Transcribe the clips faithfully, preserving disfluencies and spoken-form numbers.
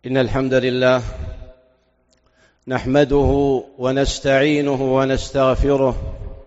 إن الحمد لله نحمده ونستعينه ونستغفره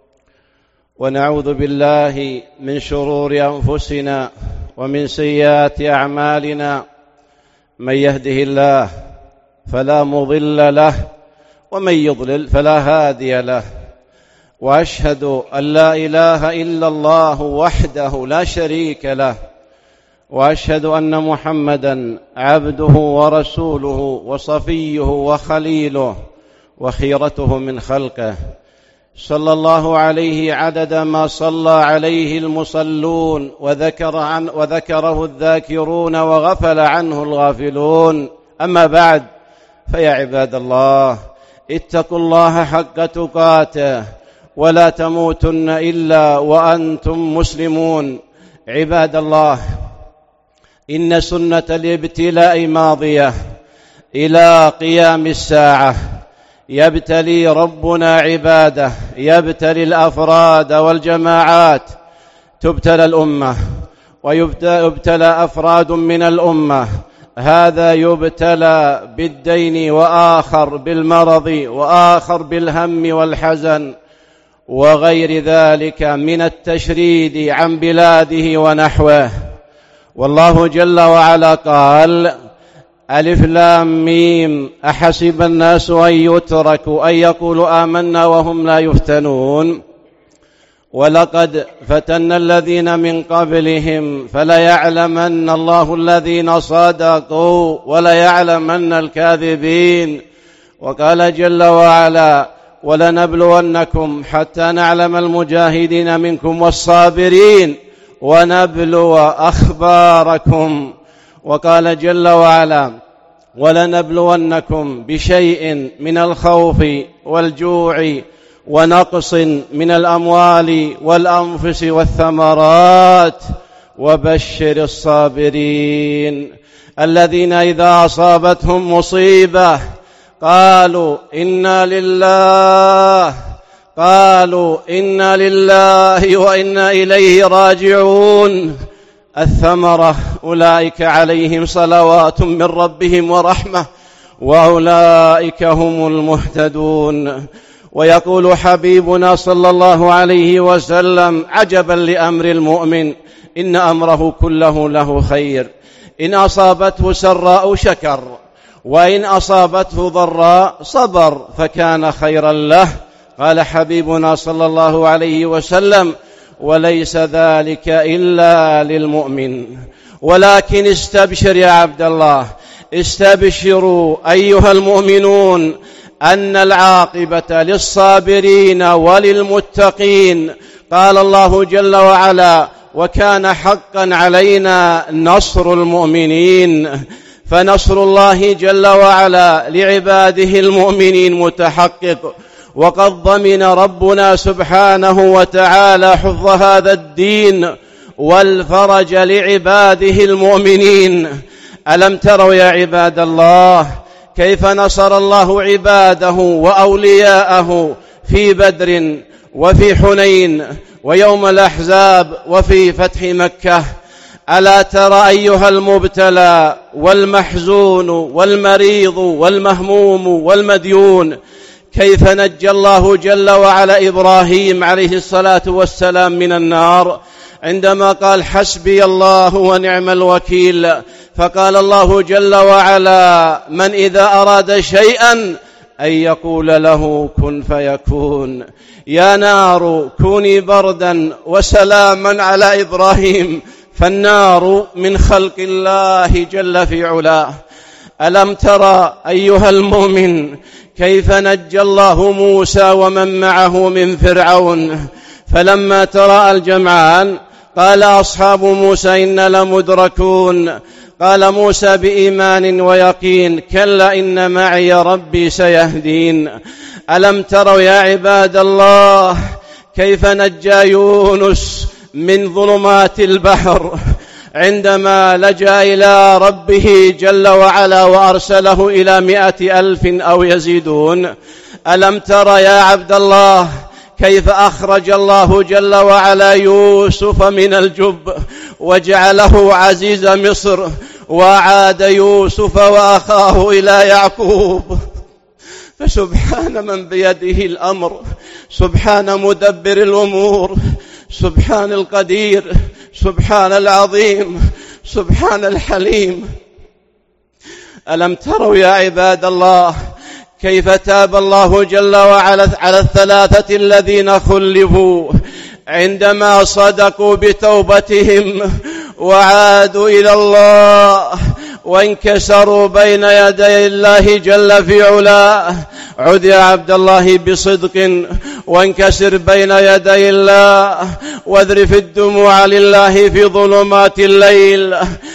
ونعوذ بالله من شرور أنفسنا ومن سيئات أعمالنا. من يهده الله فلا مضل له ومن يضلل فلا هادي له، وأشهد أن لا إله إلا الله وحده لا شريك له، وأشهد أن محمدًا عبده ورسوله وصفيه وخليله وخيرته من خلقه، صلى الله عليه عدد ما صلى عليه المصلون وذكر عن وذكره الذاكرون وغفل عنه الغافلون. أما بعد، فيا عباد الله، اتقوا الله حق تقاته ولا تموتن إلا وأنتم مسلمون. عباد الله، إن سنة الابتلاء ماضية إلى قيام الساعة. يبتلي ربنا عباده، يبتلي الأفراد والجماعات. تبتلى الأمة ويبتلى أفراد من الأمة، هذا يبتلى بالدين، وآخر بالمرض، وآخر بالهم والحزن وغير ذلك من التشريد عن بلاده ونحوه. والله جل وعلا قال: ألف لام ميم أحسب الناس أن يتركوا أن يقولوا آمنا وهم لا يفتنون ولقد فتنا الذين من قبلهم فليعلمن الله الذين صدقوا وليعلمن الكاذبين. وقال جل وعلا: ولنبلونكم حتى نعلم المجاهدين منكم والصابرين ونبلو أخباركم. وقال جل وعلا: ولنبلونكم بشيء من الخوف والجوع ونقص من الأموال والأنفس والثمرات وبشر الصابرين الذين إذا أصابتهم مصيبة قالوا إنا لله قالوا إنا لله وإنا إليه راجعون. الثمرة: أولئك عليهم صلوات من ربهم ورحمة وأولئك هم المهتدون. ويقول حبيبنا صلى الله عليه وسلم: عجبا لأمر المؤمن، إن أمره كله له خير، إن أصابته سراء شكر، وإن أصابته ضراء صبر فكان خيرا له. قال حبيبنا صلى الله عليه وسلم: وليس ذلك إلا للمؤمن. ولكن استبشر يا عبد الله، استبشروا أيها المؤمنون أن العاقبة للصابرين وللمتقين. قال الله جل وعلا: وكان حقا علينا نصر المؤمنين. فنصر الله جل وعلا لعباده المؤمنين متحقق، وقد ضمن ربنا سبحانه وتعالى حفظ هذا الدين والفرج لعباده المؤمنين. ألم تروا يا عباد الله كيف نصر الله عباده وأولياءه في بدر وفي حنين ويوم الأحزاب وفي فتح مكة؟ ألا ترى أيها المبتلى والمحزون والمريض والمهموم والمديون كيف نجى الله جل وعلا إبراهيم عليه الصلاة والسلام من النار عندما قال: حسبي الله ونعم الوكيل. فقال الله جل وعلا: من إذا أراد شيئا أن يقول له كن فيكون. يا نار كوني بردا وسلاما على إبراهيم، فالنار من خلق الله جل في علاه. ألم ترى أيها المؤمن كيف نجى الله موسى ومن معه من فرعون؟ فلما تراءى الجمعان قال أصحاب موسى إنا لمدركون. قال موسى بإيمان ويقين: كلا إن معي ربي سيهدين. ألم تروا يا عباد الله كيف نجى يونس من ظلمات البحر عندما لجأ إلى ربه جل وعلا وأرسله إلى مئة ألف أو يزيدون؟ ألم تر يا عبد الله كيف أخرج الله جل وعلا يوسف من الجب وجعله عزيز مصر وعاد يوسف وأخاه إلى يعقوب. فسبحان من بيده الأمر، سبحان مدبر الأمور، سبحان القدير، سبحان العظيم، سبحان الحليم. ألم تروا يا عباد الله كيف تاب الله جل وعلا على الثلاثة الذين خلفوا عندما صدقوا بتوبتهم وعادوا إلى الله وانكسروا بين يدي الله جل في علاه. عد يا عبد الله بصدق وانكسر بين يدي الله واذرف الدموع لله في ظلمات الليل،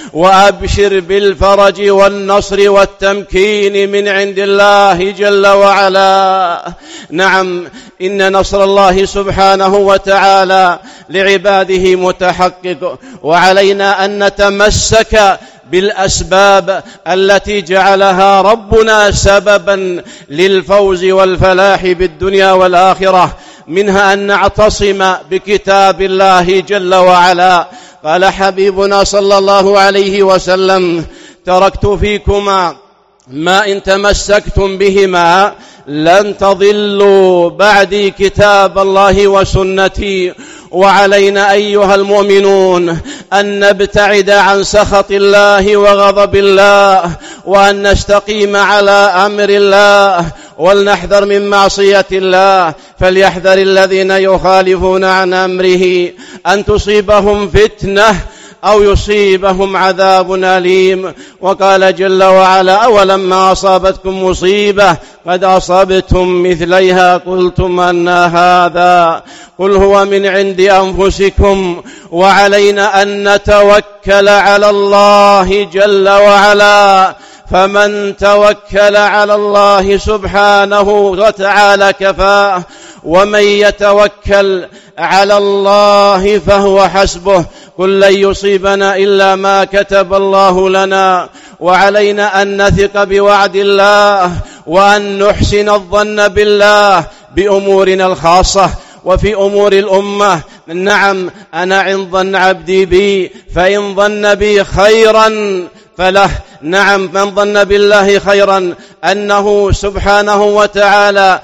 وأبشر بالفرج والنصر والتمكين من عند الله جل وعلا. نعم، إن نصر الله سبحانه وتعالى لعباده متحقق، وعلينا أن نتمسك بالأسباب التي جعلها ربنا سببا للفوز والفلاح بالدنيا والآخرة، منها أن نعتصم بكتاب الله جل وعلا. قال حبيبنا صلى الله عليه وسلم: تركت فيكما ما إن تمسكتم بهما لن تضلوا بعدي كتاب الله وسنتي. وعلينا أيها المؤمنون أن نبتعد عن سخط الله وغضب الله، وأن نستقيم على أمر الله، ولنحذر من معصية الله. فليحذر الذين يخالفون عن أمره أن تصيبهم فتنة أو يصيبهم عذاب أليم. وقال جل وعلا: أولما أصابتكم مصيبة قد أصبتم مثليها قلتم أن هذا، قل هو من عند أنفسكم. وعلينا أن نتوكل على الله جل وعلا، فمن توكل على الله سبحانه وتعالى كفاه، ومن يتوكل على الله فهو حسبه. قل لن يصيبنا إلا ما كتب الله لنا. وعلينا أن نثق بوعد الله، وأن نحسن الظن بالله بأمورنا الخاصة وفي أمور الأمة. نعم، أنا عند ظن عبدي بي، فإن ظن بي خيرا فله. نعم، من ظن بالله خيرا أنه سبحانه وتعالى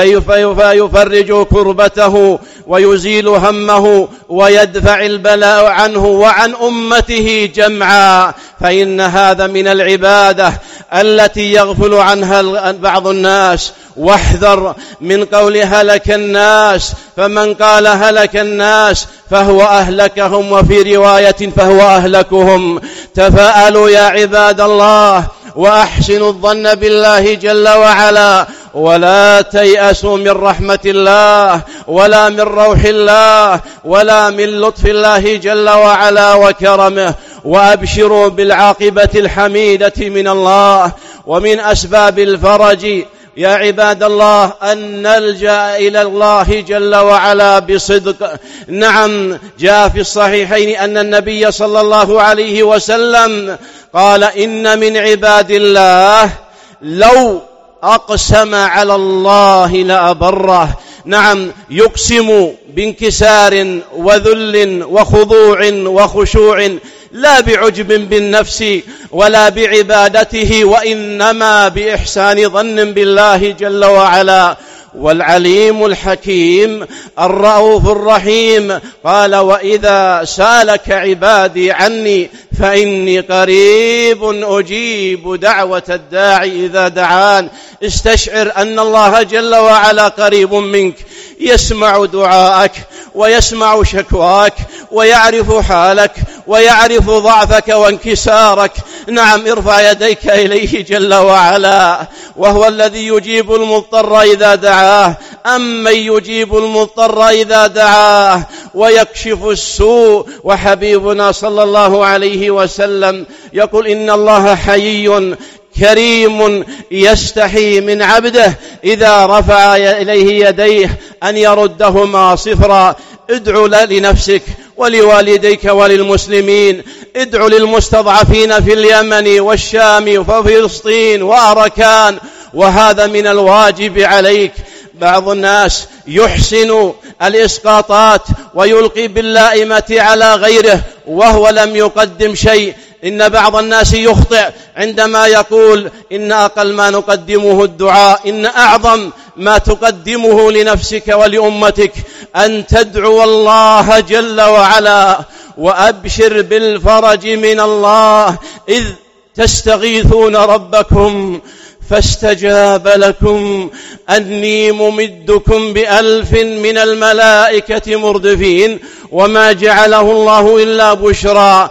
سيفرج كربته ويزيل همه ويدفع البلاء عنه وعن أمته جمعا، فإن هذا من العبادة التي يغفل عنها بعض الناس. واحذر من قول هلك الناس، فمن قال هلك الناس فهو أهلكهم، وفي رواية فهو أهلكهم. تفاءلوا يا عباد الله، وأحسنوا الظن بالله جل وعلا، ولا تيأسوا من رحمة الله، ولا من روح الله، ولا من لطف الله جل وعلا وكرمه، وأبشروا بالعاقبة الحميدة من الله. ومن أسباب الفرج يا عباد الله أن نلجأ إلى الله جل وعلا بصدق. نعم، جاء في الصحيحين أن النبي صلى الله عليه وسلم قال: إن من عباد الله لو أقسم على الله لأبره. نعم، يقسم بانكسار وذل وخضوع وخشوع، لا بعجب بالنفس ولا بعبادته، وإنما بإحسان ظن بالله جل وعلا. والعليم الحكيم الرؤوف الرحيم قال: وإذا سالك عبادي عني فإني قريب أجيب دعوة الداعي إذا دعان. استشعر أن الله جل وعلا قريب منك، يسمع دعاءك ويسمع شكواك ويعرف حالك ويعرف ضعفك وانكسارك. نعم، ارفع يديك إليه جل وعلا، وهو الذي يجيب المضطر إذا دعاه. أمن يجيب المضطر إذا دعاه ويكشف السوء. وحبيبنا صلى الله عليه وسلم يقول: إن الله حيي كريم يستحي من عبده إذا رفع إليه يديه أن يردهما صفرا. ادع لنفسك ولوالديك وللمسلمين، ادع للمستضعفين في اليمن والشام وفلسطين وأركان، وهذا من الواجب عليك. بعض الناس يحسن الإسقاطات ويلقي باللائمة على غيره وهو لم يقدم شيء. إن بعض الناس يخطئ عندما يقول إن أقل ما نقدمه الدعاء. إن أعظم ما تقدمه لنفسك ولأمتك أن تدعو الله جل وعلا، وأبشر بالفرج من الله إذ تستغيثون ربكم فاستجاب لكم أني ممدكم بألف من الملائكة مردفين وما جعله الله إلا بشرى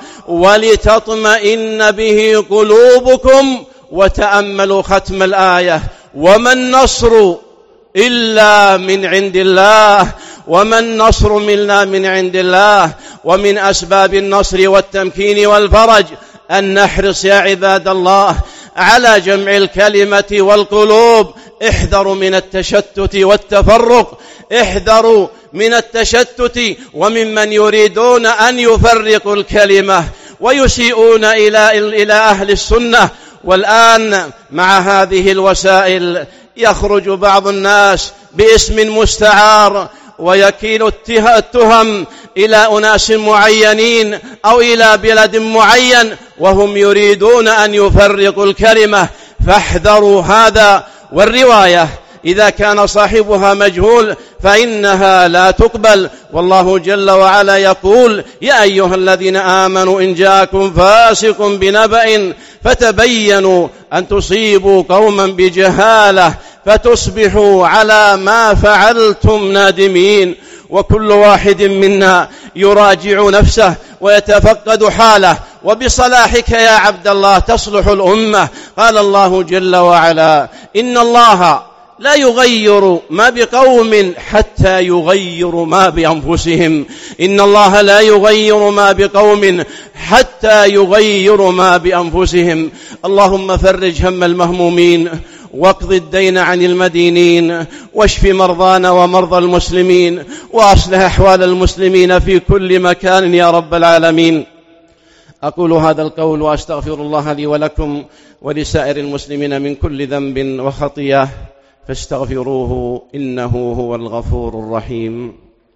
ولتطمئن به قلوبكم. وتأملوا ختم الآية: وما النصر إلا من عند الله، وما النصر منا من عند الله. ومن أسباب النصر والتمكين والفرج أن نحرص يا عباد الله على جمع الكلمة والقلوب. احذروا من التشتت والتفرق، احذروا من التشتت وممن يريدون أن يفرقوا الكلمة ويسيئون إلى إلى أهل السنة. والآن مع هذه الوسائل يخرج بعض الناس باسم مستعار ويكيل التهم إلى أناس معينين أو إلى بلد معين وهم يريدون أن يفرقوا الكلمة، فاحذروا هذا. والرواية إذا كان صاحبها مجهول فإنها لا تقبل. والله جل وعلا يقول: يا أيها الذين آمنوا إن جاءكم فاسق بنبأ فتبينوا أن تصيبوا قوما بجهالة فتصبحوا على ما فعلتم نادمين. وكل واحد منا يراجع نفسه ويتفقد حاله، وبصلاحك يا عبد الله تصلح الأمة. قال الله جل وعلا: إن الله لا يغير ما بقوم حتى يغيروا ما بأنفسهم. إن الله لا يغير ما بقوم حتى يغيروا ما بأنفسهم. اللهم فرج هم المهمومين، واقض الدين عن المدينين، واشف مرضانا ومرضى المسلمين، وأصلح أحوال المسلمين في كل مكان يا رب العالمين. أقول هذا القول وأستغفر الله لي ولكم ولسائر المسلمين من كل ذنب وخطيئة فاستغفروه إنه هو الغفور الرحيم.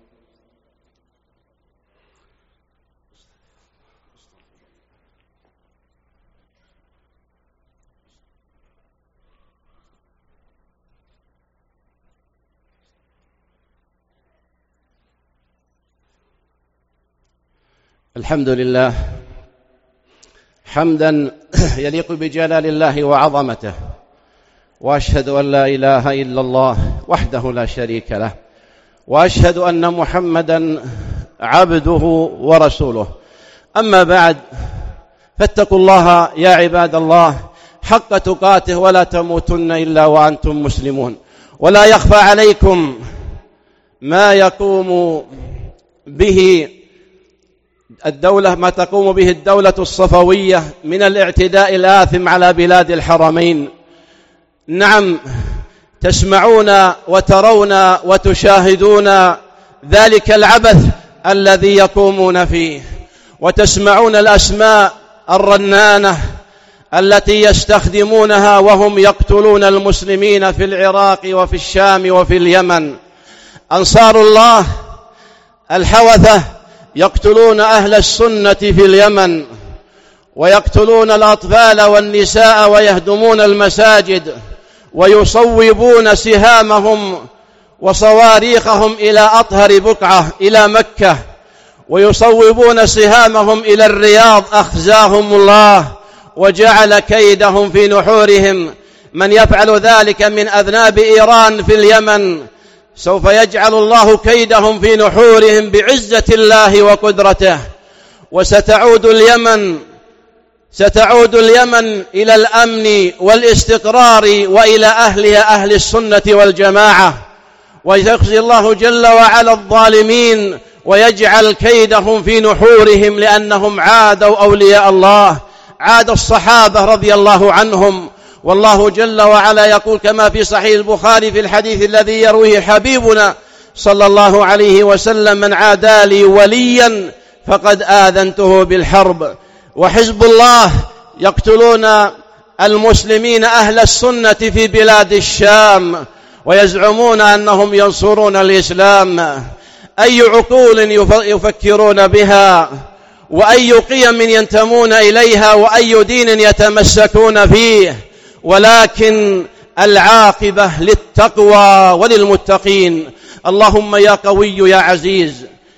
الحمد لله حمدا يليق بجلال الله وعظمته، وأشهد أن لا إله إلا الله وحده لا شريك له، وأشهد أن محمدا عبده ورسوله. أما بعد، فاتقوا الله يا عباد الله حق تقاته ولا تموتن إلا وأنتم مسلمون. ولا يخفى عليكم ما يقوم به الدولة ما تقوم به الدولة الصفوية من الاعتداء الآثم على بلاد الحرمين. نعم، تسمعون وترون وتشاهدون ذلك العبث الذي يقومون فيه، وتسمعون الأسماء الرنانة التي يستخدمونها وهم يقتلون المسلمين في العراق وفي الشام وفي اليمن. أنصار الله الحوثة يقتلون أهل السنة في اليمن، ويقتلون الأطفال والنساء ويهدمون المساجد، ويصوبون سهامهم وصواريخهم إلى أطهر بقعة إلى مكة، ويصوبون سهامهم إلى الرياض. أخزاهم الله وجعل كيدهم في نحورهم. من يفعل ذلك من أذناب إيران في اليمن سوف يجعل الله كيدهم في نحورهم بعزة الله وقدرته. وستعود اليمن ستعود اليمن إلى الأمن والاستقرار وإلى أهلها أهل السنة والجماعة، ويخزي الله جل وعلا الظالمين ويجعل كيدهم في نحورهم، لأنهم عادوا أولياء الله، عاد الصحابة رضي الله عنهم. والله جل وعلا يقول كما في صحيح البخاري في الحديث الذي يرويه حبيبنا صلى الله عليه وسلم: من عادى لي وليا فقد آذنته بالحرب. وحزب الله يقتلون المسلمين أهل السنة في بلاد الشام ويزعمون أنهم ينصرون الإسلام. أي عقول يفكرون بها وأي قيم ينتمون إليها وأي دين يتمسكون فيه، ولكن العاقبة للتقوى وللمتقين. اللهم يا قوي يا عزيز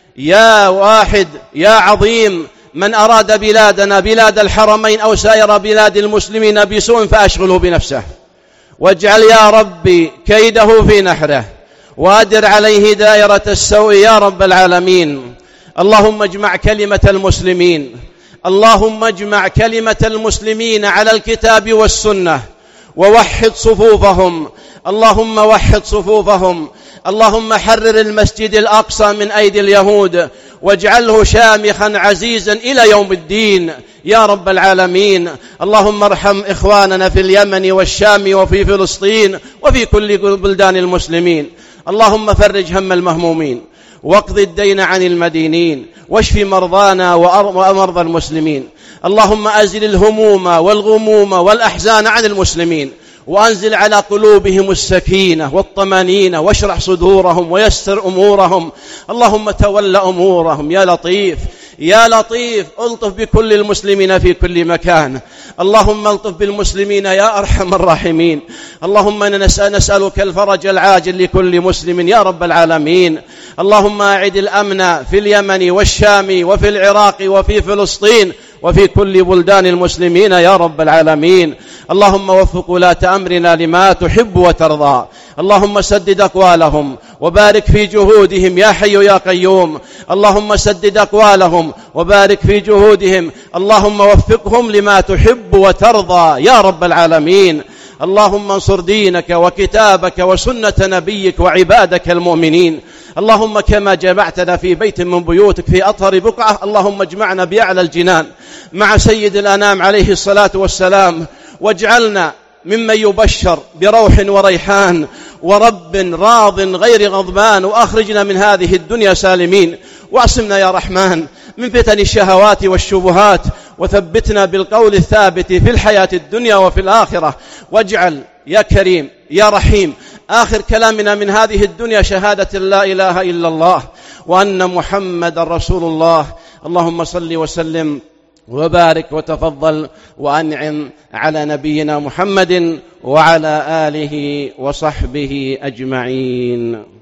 يا واحد يا عظيم، من أراد بلادنا بلاد الحرمين أو سائر بلاد المسلمين بسوء فأشغله بنفسه، واجعل يا ربي كيده في نحره، وأدر عليه دائرة السوء يا رب العالمين. اللهم اجمع كلمة المسلمين، اللهم اجمع كلمة المسلمين على الكتاب والسنة، ووحد صفوفهم، اللهم وحد صفوفهم. اللهم حرر المسجد الأقصى من أيدي اليهود، واجعله شامخا عزيزا إلى يوم الدين يا رب العالمين. اللهم ارحم إخواننا في اليمن والشام وفي فلسطين وفي كل بلدان المسلمين. اللهم فرج هم المهمومين، واقض الدين عن المدينين، واشف مرضانا ومرضى المسلمين. اللهم أزل الهموم والغموم والأحزان عن المسلمين، وأنزل على قلوبهم السكينة والطمأنينة، واشرح صدورهم ويسر أمورهم. اللهم تول أمورهم يا لطيف يا لطيف، ألطف بكل المسلمين في كل مكان. اللهم ألطف بالمسلمين يا أرحم الراحمين. اللهم نسألك الفرج العاجل لكل مسلم يا رب العالمين. اللهم أعد الأمن في اليمن والشام وفي العراق وفي فلسطين وفي كل بلدان المسلمين يا رب العالمين. اللهم وفق ولاة أمرنا لما تحب وترضى. اللهم سدد أقوالهم وبارك في جهودهم يا حي يا قيوم. اللهم سدد أقوالهم وبارك في جهودهم. اللهم وفقهم لما تحب وترضى يا رب العالمين. اللهم انصر دينك وكتابك وسنة نبيك وعبادك المؤمنين. اللهم كما جمعتنا في بيت من بيوتك في أطهر بقعة، اللهم اجمعنا بأعلى الجنان مع سيد الأنام عليه الصلاة والسلام، واجعلنا ممن يبشر بروح وريحان ورب راض غير غضبان، وأخرجنا من هذه الدنيا سالمين، واعصمنا يا رحمن من فتن الشهوات والشبهات، وثبتنا بالقول الثابت في الحياة الدنيا وفي الآخرة. واجعل يا كريم يا رحيم آخر كلامنا من هذه الدنيا شهادة لا إله إلا الله وأن محمد رسول الله. اللهم صل وسلم وبارك وتفضل وأنعم على نبينا محمد وعلى آله وصحبه أجمعين.